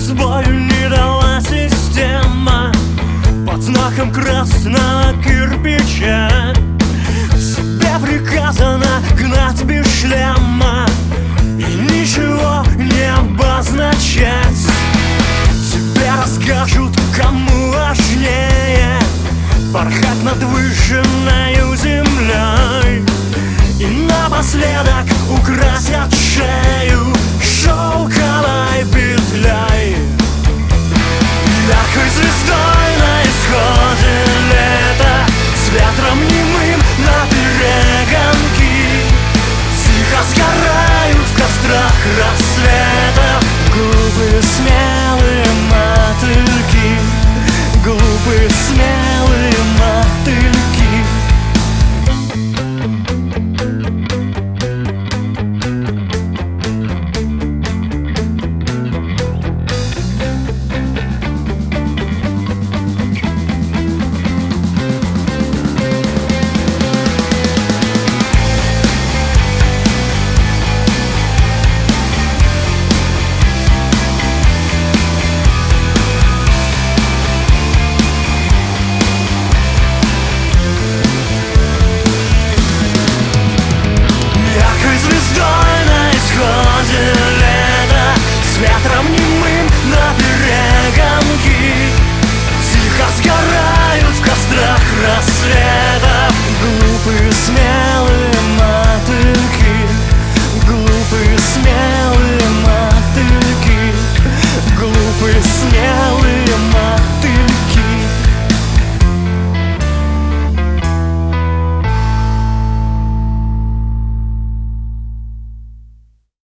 сбою не дала система. Под знаком красного кирпича тебе приказано гнать без шлема и ничего не обозначать. Тебе расскажут, кому важнее порхать над выжженною землей и напоследок украсят шею шелковой петлей. Яркой звездой на исходе лета, с ветром немым на перегонки, тихо сгорают в кострах рассвета глупые смелые мотыльки, глупые смелые мотыльки. Рассвета глупые смелые мотыльки, глупые смелые мотыльки, глупые смелые